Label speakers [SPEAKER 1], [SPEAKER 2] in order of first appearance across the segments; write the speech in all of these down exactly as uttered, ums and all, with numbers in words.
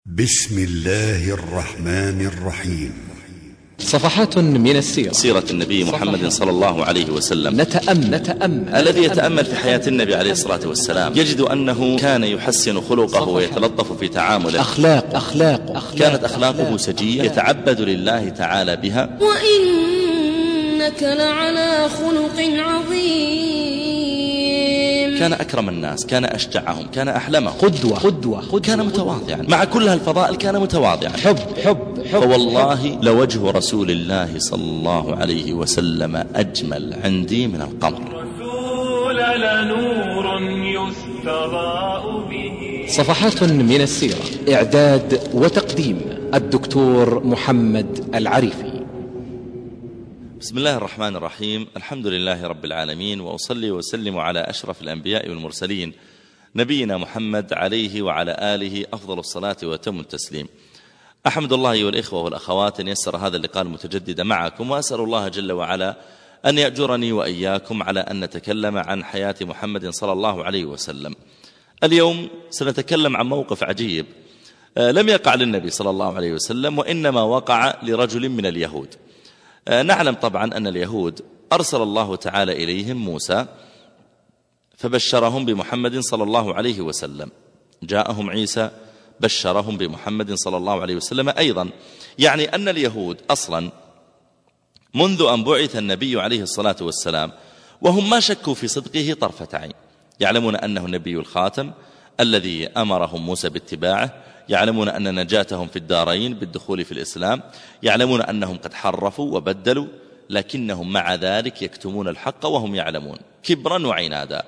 [SPEAKER 1] بسم الله الرحمن الرحيم.
[SPEAKER 2] صفحات من السيرة،
[SPEAKER 3] سيرة النبي محمد صلى الله عليه وسلم.
[SPEAKER 2] نتأمل, نتأمل
[SPEAKER 3] الذي يتأمل في حياة النبي عليه الصلاة والسلام يجد أنه كان يحسن خلقه ويتلطف في تعامله.
[SPEAKER 2] أخلاق أخلاق, أخلاق
[SPEAKER 3] كانت أخلاقه سجية يتعبد لله تعالى بها.
[SPEAKER 4] وإنك لعلى خلق عظيم.
[SPEAKER 3] كان أكرم الناس، كان أشجعهم، كان أحلمهم،
[SPEAKER 2] قدوة قدوة, قدوة
[SPEAKER 3] كان متواضعا مع كل هالفضائل، كان متواضعا.
[SPEAKER 2] حب حب, حب
[SPEAKER 3] فوالله لوجه رسول الله صلى الله عليه وسلم أجمل عندي من القمر.
[SPEAKER 5] رسول لنور يستضاء به.
[SPEAKER 2] صفحات من السيرة، إعداد وتقديم الدكتور محمد العريفي.
[SPEAKER 3] بسم الله الرحمن الرحيم. الحمد لله رب العالمين، وأصلي وسلم على أشرف الأنبياء والمرسلين نبينا محمد عليه وعلى آله أفضل الصلاة وأتم التسليم. أحمد الله أيها الإخوة والأخوات أن يسر هذا اللقاء المتجدد معكم، وأسأل الله جل وعلا أن يأجرني وإياكم على أن نتكلم عن حياة محمد صلى الله عليه وسلم. اليوم سنتكلم عن موقف عجيب لم يقع للنبي صلى الله عليه وسلم، وإنما وقع لرجل من اليهود. نعلم طبعا أن اليهود أرسل الله تعالى إليهم موسى فبشرهم بمحمد صلى الله عليه وسلم، جاءهم عيسى بشرهم بمحمد صلى الله عليه وسلم أيضا. يعني أن اليهود أصلا منذ أن بعث النبي عليه الصلاة والسلام وهم ما شكوا في صدقه طرفة عين، يعلمون أنه النبي الخاتم الذي أمرهم موسى باتباعه، يعلمون أن نجاتهم في الدارين بالدخول في الإسلام، يعلمون أنهم قد حرفوا وبدلوا، لكنهم مع ذلك يكتمون الحق وهم يعلمون، كبرا وعنادا.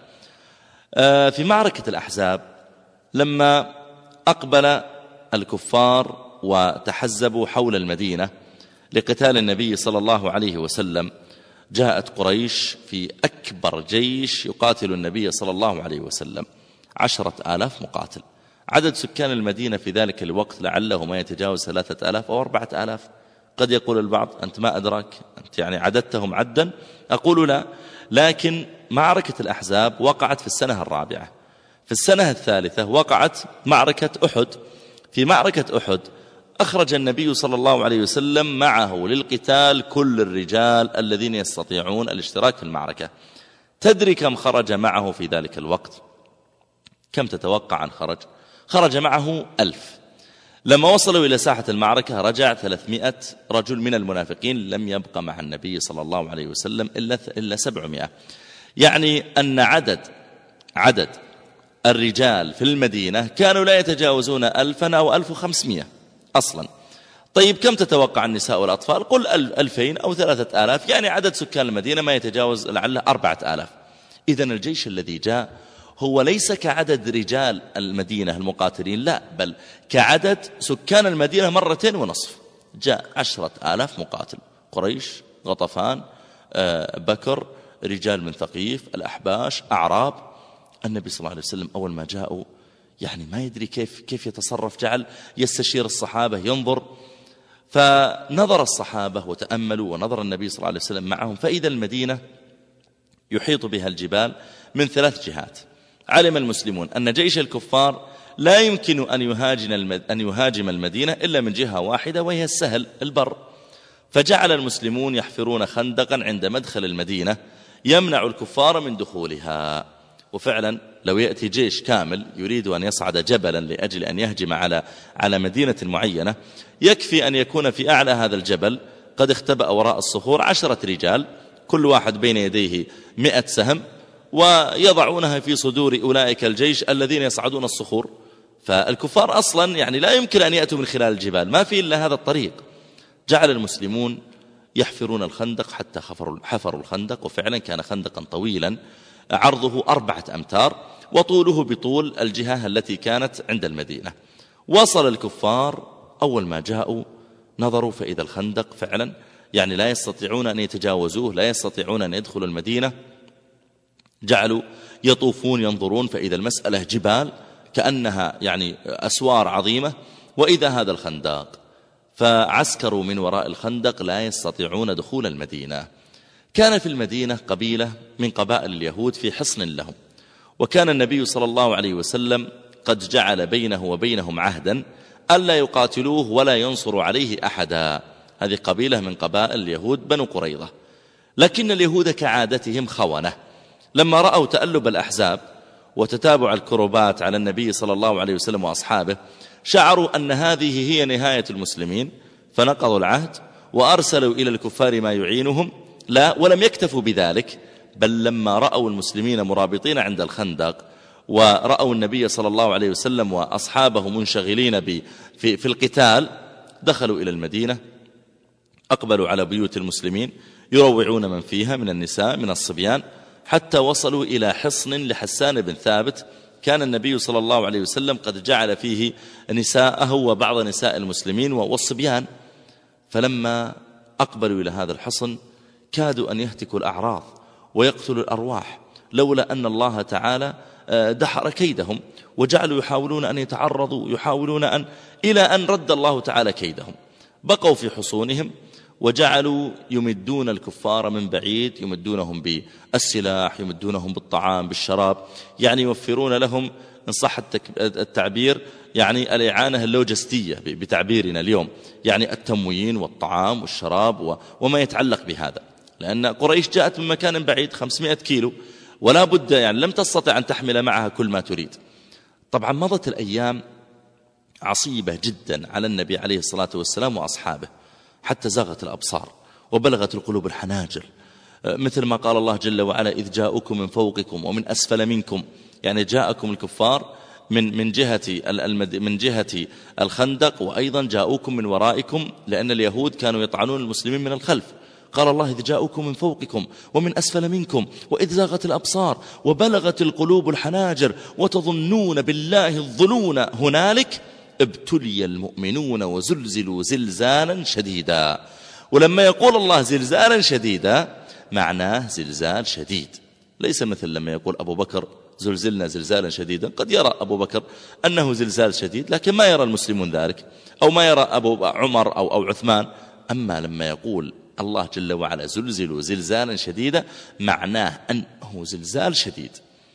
[SPEAKER 3] في معركة الأحزاب لما أقبل الكفار وتحزبوا حول المدينة لقتال النبي صلى الله عليه وسلم، جاءت قريش في أكبر جيش يقاتل النبي صلى الله عليه وسلم، عشرة آلاف مقاتل. عدد سكان المدينة في ذلك الوقت لعله ما يتجاوز ثلاثة آلاف أو أربعة آلاف. قد يقول البعض أنت ما أدرك، أنت يعني عددتهم عدا. أقول لا، لكن معركة الأحزاب وقعت في السنة الرابعة. في السنة الثالثة وقعت معركة أحد. في معركة أحد أخرج النبي صلى الله عليه وسلم معه للقتال كل الرجال الذين يستطيعون الاشتراك في المعركة. تدري كم خرج معه في ذلك الوقت؟ كم تتوقع أن خرج؟ خرج معه ألف. لما وصلوا إلى ساحة المعركة رجع ثلاثمائة رجل من المنافقين، لم يبقى مع النبي صلى الله عليه وسلم إلا إلا سبعمائة. يعني أن عدد عدد الرجال في المدينة كانوا لا يتجاوزون ألفا أو ألف وخمسمائة أصلا. طيب كم تتوقع النساء والأطفال؟ قل ألفين أو ثلاثة آلاف، يعني عدد سكان المدينة ما يتجاوز لعله أربعة آلاف. إذن الجيش الذي جاء هو ليس كعدد رجال المدينة المقاتلين، لا، بل كعدد سكان المدينة مرتين ونصف. جاء عشرة آلاف مقاتل، قريش، غطفان، بكر، رجال من ثقيف، الأحباش، أعراب. النبي صلى الله عليه وسلم أول ما جاءوا يعني ما يدري كيف كيف يتصرف، جعل يستشير الصحابة، ينظر. فنظر الصحابة وتأملوا، ونظر النبي صلى الله عليه وسلم معهم، فإذا المدينة يحيط بها الجبال من ثلاث جهات. علم المسلمون أن جيش الكفار لا يمكن أن يهاجم أن يهاجم المدينة إلا من جهة واحدة، وهي السهل، البر. فجعل المسلمون يحفرون خندقا عند مدخل المدينة يمنع الكفار من دخولها. وفعلا لو يأتي جيش كامل يريد أن يصعد جبلا لأجل أن يهجم على على مدينة معينة، يكفي أن يكون في أعلى هذا الجبل قد اختبأ وراء الصخور عشرة رجال، كل واحد بين يديه مئة سهم، ويضعونها في صدور أولئك الجيش الذين يصعدون الصخور. فالكفار أصلا يعني لا يمكن أن يأتوا من خلال الجبال، ما في إلا هذا الطريق. جعل المسلمون يحفرون الخندق حتى حفروا, حفروا الخندق، وفعلا كان خندقا طويلا عرضه أربعة أمتار وطوله بطول الجهة التي كانت عند المدينة. وصل الكفار أول ما جاءوا نظروا فإذا الخندق فعلا يعني لا يستطيعون أن يتجاوزوه، لا يستطيعون أن يدخلوا المدينة. جعلوا يطوفون ينظرون فإذا المسألة جبال كأنها يعني أسوار عظيمة، وإذا هذا الخندق. فعسكروا من وراء الخندق لا يستطيعون دخول المدينة. كان في المدينة قبيلة من قبائل اليهود في حصن لهم، وكان النبي صلى الله عليه وسلم قد جعل بينه وبينهم عهدا ألا يقاتلوه ولا ينصروا عليه أحدا. هذه قبيلة من قبائل اليهود بنو قريظة. لكن اليهود كعادتهم خونة، لما رأوا تألب الأحزاب وتتابع الكروبات على النبي صلى الله عليه وسلم وأصحابه شعروا أن هذه هي نهاية المسلمين، فنقضوا العهد وأرسلوا إلى الكفار ما يعينهم. لا، ولم يكتفوا بذلك، بل لما رأوا المسلمين مرابطين عند الخندق ورأوا النبي صلى الله عليه وسلم وأصحابه منشغلين في, في القتال، دخلوا إلى المدينة، أقبلوا على بيوت المسلمين يروعون من فيها من النساء من الصبيان، حتى وصلوا إلى حصن لحسان بن ثابت كان النبي صلى الله عليه وسلم قد جعل فيه نساءه وبعض نساء المسلمين والصبيان. فلما أقبلوا إلى هذا الحصن كادوا أن يهتكوا الأعراض ويقتلوا الأرواح، لولا أن الله تعالى دحر كيدهم، وجعلوا يحاولون أن يتعرضوا، يحاولون أن إلى أن رد الله تعالى كيدهم. بقوا في حصونهم وجعلوا يمدون الكفار من بعيد، يمدونهم بالسلاح، يمدونهم بالطعام بالشراب، يعني يوفرون لهم إن صح التعبير يعني الإعانة اللوجستية بتعبيرنا اليوم، يعني التموين والطعام والشراب وما يتعلق بهذا، لأن قريش جاءت من مكان بعيد خمسمائة كيلو، ولا بد يعني لم تستطع أن تحمل معها كل ما تريد. طبعا مضت الأيام عصيبة جدا على النبي عليه الصلاة والسلام وأصحابه، حتى زاغت الأبصار وبلغت القلوب الحناجر، مثل ما قال الله جل وعلا: إذ جاءكم من فوقكم ومن أسفل منكم، يعني جاءكم الكفار من من جهة من جهة الخندق، وأيضا جاءوكم من ورائكم، لأن اليهود كانوا يطعنون المسلمين من الخلف. قال الله: إذ جاءكم من فوقكم ومن أسفل منكم وإذ زاغت الأبصار وبلغت القلوب الحناجر وتظنون بالله الظنون هنالك ابتلي المؤمنون وزلزلوا زلزالا شديدا. ولما يقول الله زلزالا شديدا معناه زلزال شديد، ليس مثل لما يقول أبو بكر زلزلنا زلزالا شديدا. قد يرى أبو بكر أنه زلزال شديد، لكن ما يرى المسلمون ذلك، أو ما يرى أبو عمر أو, أو عثمان. أما لما يقول الله جل وعلا زلزلوا زلزالا شديدا معناه أنه زلزال شديد.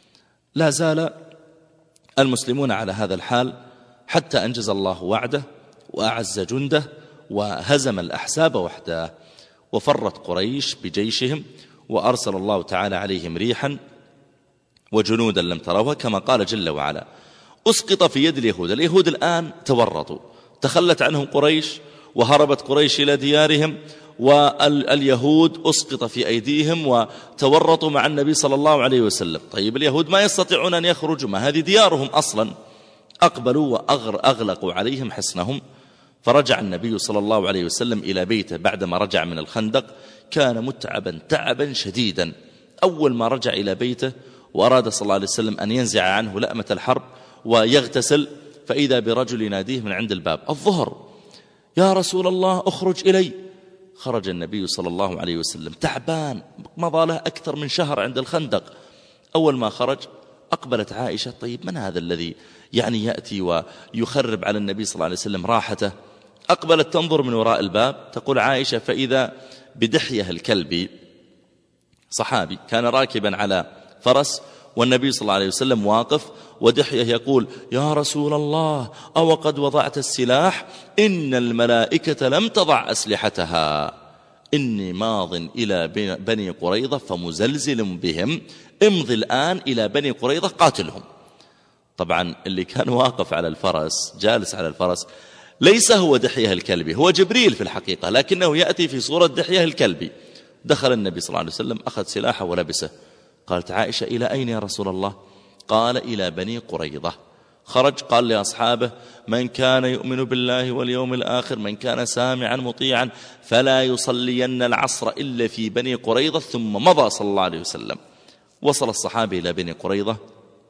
[SPEAKER 3] لا زال المسلمون على هذا الحال حتى أنجز الله وعده وأعز جنده وهزم الأحزاب وحده، وفرت قريش بجيشهم، وأرسل الله تعالى عليهم ريحا وجنودا لم تروها، كما قال جل وعلا: أسقط في يد اليهود. اليهود الآن تورطوا، تخلت عنهم قريش وهربت قريش إلى ديارهم، واليهود أسقط في أيديهم وتورطوا مع النبي صلى الله عليه وسلم. طيب اليهود ما يستطيعون أن يخرجوا، ما هذه ديارهم أصلا. أقبلوا وأغلقوا عليهم حصنهم. فرجع النبي صلى الله عليه وسلم إلى بيته بعدما رجع من الخندق، كان متعبا تعبا شديدا. أول ما رجع إلى بيته وأراد صلى الله عليه وسلم أن ينزع عنه لأمة الحرب ويغتسل، فإذا برجل يناديه من عند الباب: الظهر، يا رسول الله أخرج إلي. خرج النبي صلى الله عليه وسلم تعبان، مضى له أكثر من شهر عند الخندق. أول ما خرج أقبلت عائشة: طيب من هذا الذي يعني يأتي ويخرب على النبي صلى الله عليه وسلم راحته؟ أقبلت تنظر من وراء الباب، تقول عائشة: فإذا بدحية الكلبي، صحابي كان راكبا على فرس والنبي صلى الله عليه وسلم واقف، ودحية يقول: يا رسول الله أو قد وضعت السلاح؟ إن الملائكة لم تضع أسلحتها، إني ماض إلى بني قريظة فمزلزل بهم، امضي الآن إلى بني قريظة قاتلهم. طبعا اللي كان واقف على الفرس جالس على الفرس ليس هو دحية الكلبي، هو جبريل في الحقيقة، لكنه يأتي في صورة دحية الكلبي. دخل النبي صلى الله عليه وسلم، أخذ سلاحه ولبسه. قالت عائشة: إلى أين يا رسول الله؟ قال: إلى بني قريظة. خرج قال لأصحابه: من كان يؤمن بالله واليوم الآخر، من كان سامعا مطيعا، فلا يصلين العصر إلا في بني قريظة. ثم مضى صلى الله عليه وسلم. وصل الصحابة إلى بني قريظة،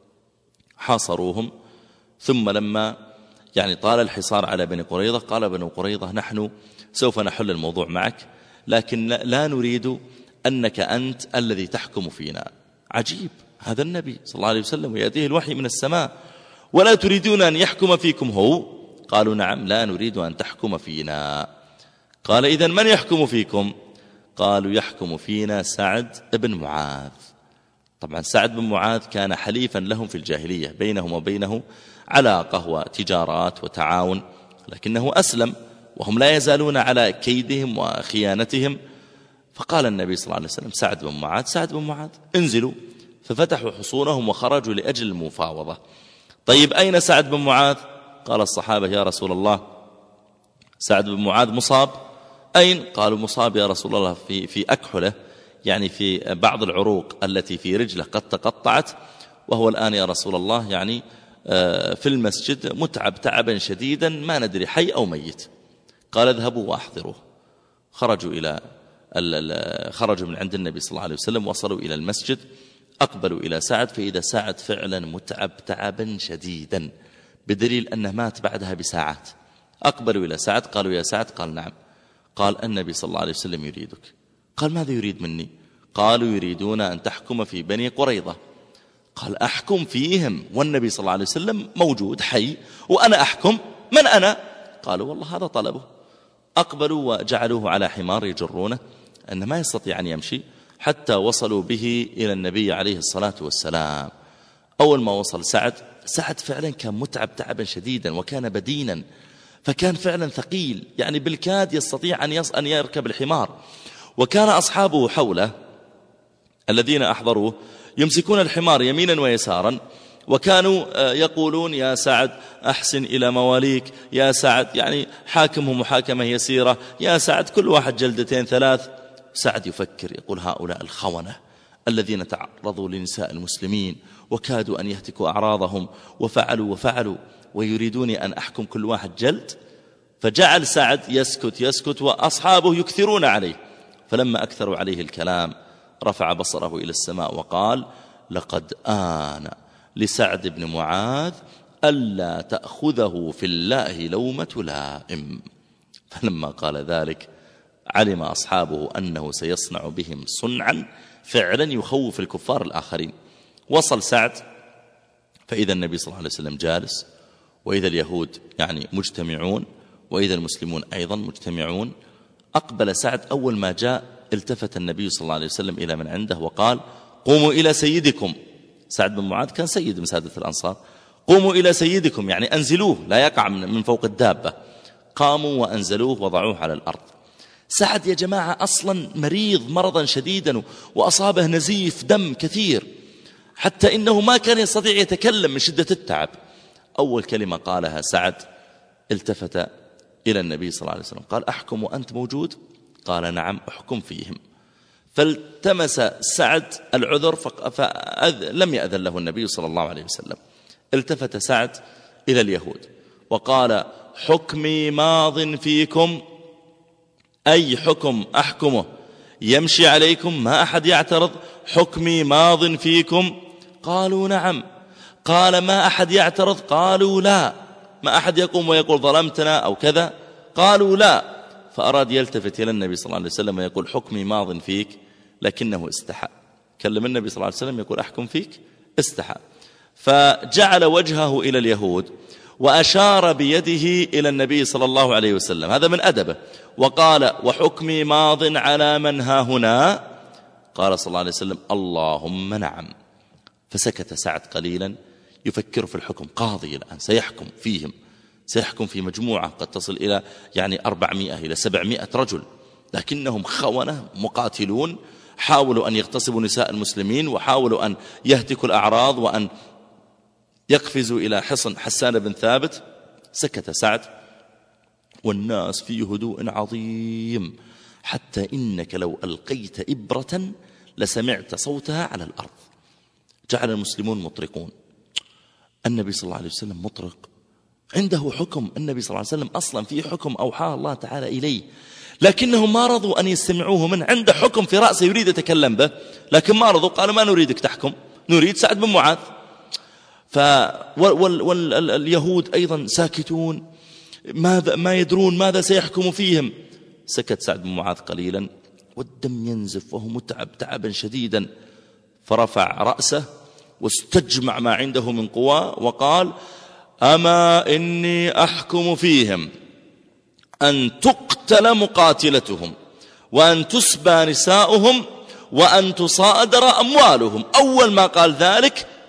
[SPEAKER 3] حاصروهم. ثم لما يعني طال الحصار على بني قريظة، قال بني قريظة: نحن سوف نحل الموضوع معك، لكن لا نريد أنك أنت الذي تحكم فينا. عجيب، هذا النبي صلى الله عليه وسلم ويأتيه الوحي من السماء، ولا تريدون أن يحكم فيكم هو؟ قالوا: نعم، لا نريد أن تحكم فينا. قال: إذن من يحكم فيكم؟ قالوا: يحكم فينا سعد بن معاذ. طبعا سعد بن معاذ كان حليفا لهم في الجاهلية، بينهم وبينه علاقة وتجارات وتعاون. لكنه أسلم وهم لا يزالون على كيدهم وخيانتهم. فقال النبي صلى الله عليه وسلم سعد بن معاذ سعد بن معاذ انزلوا، ففتحوا حصونهم وخرجوا لأجل المفاوضة. طيب أين سعد بن معاذ؟ قال الصحابة يا رسول الله سعد بن معاذ مصاب. أين؟ قالوا مصاب يا رسول الله في, في أكحله، يعني في بعض العروق التي في رجله قد تقطعت، وهو الآن يا رسول الله يعني في المسجد متعب تعبا شديدا ما ندري حي أو ميت. قال اذهبوا وأحضروه. خرجوا إلى خرجوا من عند النبي صلى الله عليه وسلم، وصلوا إلى المسجد، أقبلوا إلى سعد، فإذا سعد فعلا متعب تعبا شديدا بدليل أنه مات بعدها بساعات. أقبلوا إلى سعد قالوا يا سعد، قال نعم. قال النبي صلى الله عليه وسلم يريدك. قال ماذا يريد مني؟ قالوا يريدون أن تحكم في بني قريظة. قال أحكم فيهم والنبي صلى الله عليه وسلم موجود حي وأنا أحكم؟ من أنا؟ قالوا والله هذا طلبه. أقبلوا وجعلوه على حمار يجرونه، أنه ما يستطيع أن يمشي، حتى وصلوا به إلى النبي عليه الصلاة والسلام. أول ما وصل سعد سعد فعلا كان متعب تعبا شديدا وكان بدينا، فكان فعلا ثقيل، يعني بالكاد يستطيع أن, يص... أن يركب الحمار. وكان أصحابه حوله الذين أحضروه يمسكون الحمار يمينا ويسارا، وكانوا يقولون يا سعد أحسن إلى مواليك، يا سعد يعني حاكمهم محاكمة يسيرة، يا سعد كل واحد جلدتين ثلاث. سعد يفكر يقول هؤلاء الخونة الذين تعرضوا لنساء المسلمين وكادوا أن يهتكوا أعراضهم وفعلوا وفعلوا ويريدوني أن أحكم كل واحد جلد. فجعل سعد يسكت يسكت وأصحابه يكثرون عليه. فلما أكثروا عليه الكلام رفع بصره إلى السماء وقال لقد آن لسعد بن معاذ ألا تأخذه في الله لومة لائم. فلما قال ذلك علم أصحابه أنه سيصنع بهم صنعا فعلا يخوف الكفار الآخرين. وصل سعد فإذا النبي صلى الله عليه وسلم جالس، وإذا اليهود يعني مجتمعون، وإذا المسلمون أيضا مجتمعون. أقبل سعد، أول ما جاء التفت النبي صلى الله عليه وسلم إلى من عنده وقال قوموا إلى سيدكم. سعد بن معاذ كان سيد من سادة الأنصار. قوموا إلى سيدكم يعني أنزلوه لا يقع من فوق الدابة. قاموا وأنزلوه وضعوه على الأرض. سعد يا جماعة أصلا مريض مرضا شديدا وأصابه نزيف دم كثير، حتى إنه ما كان يستطيع يتكلم من شدة التعب. أول كلمة قالها سعد التفت إلى النبي صلى الله عليه وسلم قال أحكم وأنت موجود؟ قال نعم أحكم فيهم. فالتمس سعد العذر فلم يأذن له النبي صلى الله عليه وسلم. التفت سعد إلى اليهود وقال حكمي ماض فيكم، أي حكم أحكمه يمشي عليكم ما أحد يعترض، حكمي ماض فيكم. قالوا نعم. قال ما أحد يعترض؟ قالوا لا. ما أحد يقوم ويقول ظلمتنا أو كذا؟ قالوا لا. فأراد يلتفت إلى النبي صلى الله عليه وسلم ويقول حكمي ماض فيك، لكنه استحى. كلم النبي صلى الله عليه وسلم يقول أحكم فيك، استحى. فجعل وجهه إلى اليهود وأشار بيده إلى النبي صلى الله عليه وسلم، هذا من أدبه، وقال وحكمي ماض على من ها هنا؟ قال صلى الله عليه وسلم اللهم نعم. فسكت سعد قليلا يفكر في الحكم. قاضي الآن سيحكم فيهم، سيحكم في مجموعة قد تصل إلى يعني أربعمائة إلى سبعمائة رجل، لكنهم خونة مقاتلون حاولوا أن يغتصبوا نساء المسلمين وحاولوا أن يهتكوا الأعراض وأن يقفزوا إلى حصن حسان بن ثابت. سكت سعد والناس في هدوء عظيم، حتى إنك لو ألقيت إبرة لسمعت صوتها على الأرض. جعل المسلمون مطرقون. النبي صلى الله عليه وسلم مطرق، عنده حكم. النبي صلى الله عليه وسلم أصلا في حكم أوحاه الله تعالى إليه، لكنهم ما رضوا أن يستمعوه منه. عنده حكم في رأسه يريد يتكلم به، لكن ما رضوا، قالوا ما نريدك تحكم، نريد سعد بن معاذ. واليهود أيضا ساكتون، ماذا ما يدرون ماذا سيحكم فيهم. سكت سعد بن معاذ قليلا والدم ينزف وهو متعب تعبا شديدا، فرفع رأسه واستجمع ما عنده من قوى وقال أما إني أحكم فيهم أن تقتل مقاتلتهم وأن تسبى نساؤهم وأن تصادر أموالهم. أول ما قال ذلك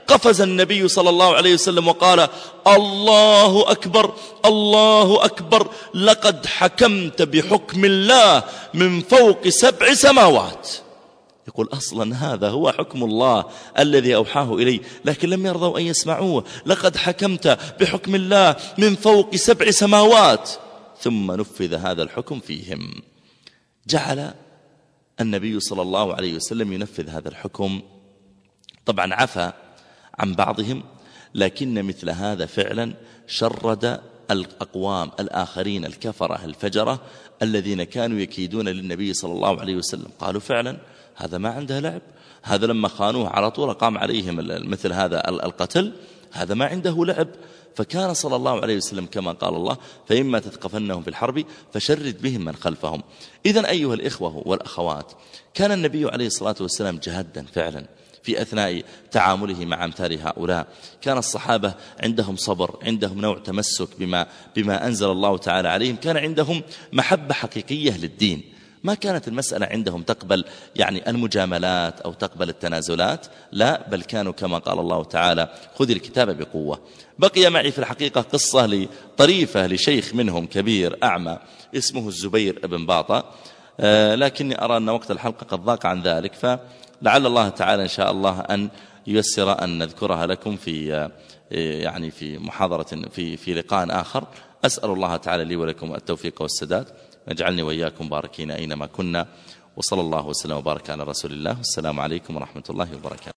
[SPEAKER 3] قفز النبي صلى الله عليه وسلم وقال: الله أكبر الله أكبر، لقد حكمت بحكم الله من فوق سبع سماوات. يقول أصلا هذا هو حكم الله الذي أوحاه إلي، لكن لم يرضوا أن يسمعوه. لقد حكمت بحكم الله من فوق سبع سماوات. ثم نفذ هذا الحكم فيهم. جعل النبي صلى الله عليه وسلم ينفذ هذا الحكم. طبعا عفى عن بعضهم، لكن مثل هذا فعلا شرد الأقوام الآخرين الكفرة الفجرة الذين كانوا يكيدون للنبي صلى الله عليه وسلم. قالوا فعلا هذا ما عنده لعب، هذا لما خانوه على طول قام عليهم مثل هذا القتل، هذا ما عنده لعب. فكان صلى الله عليه وسلم كما قال الله: فإما تثقفنهم في الحرب فشرد بهم من خلفهم. إذن أيها الإخوة والأخوات، كان النبي عليه الصلاة والسلام جهدا فعلا في أثناء تعامله مع أمثال هؤلاء. كان الصحابة عندهم صبر، عندهم نوع تمسك بما, بما أنزل الله تعالى عليهم، كان عندهم محبة حقيقية للدين. ما كانت المسألة عندهم تقبل يعني المجاملات أو تقبل التنازلات، لا، بل كانوا كما قال الله تعالى: خذ الكتاب بقوة. بقي معي في الحقيقة قصة طريفة لشيخ منهم كبير أعمى اسمه الزبير بن باطة، آه لكني أرى أن وقت الحلقة قد ضاق عن ذلك، فلعل الله تعالى إن شاء الله أن ييسر أن نذكرها لكم في يعني في محاضرة في في لقاء آخر. أسأل الله تعالى لي ولكم التوفيق والسداد، واجعلني وإياكم باركين أينما كنا، وصلى الله وسلم وبارك على رسول الله. السلام عليكم ورحمة الله وبركاته.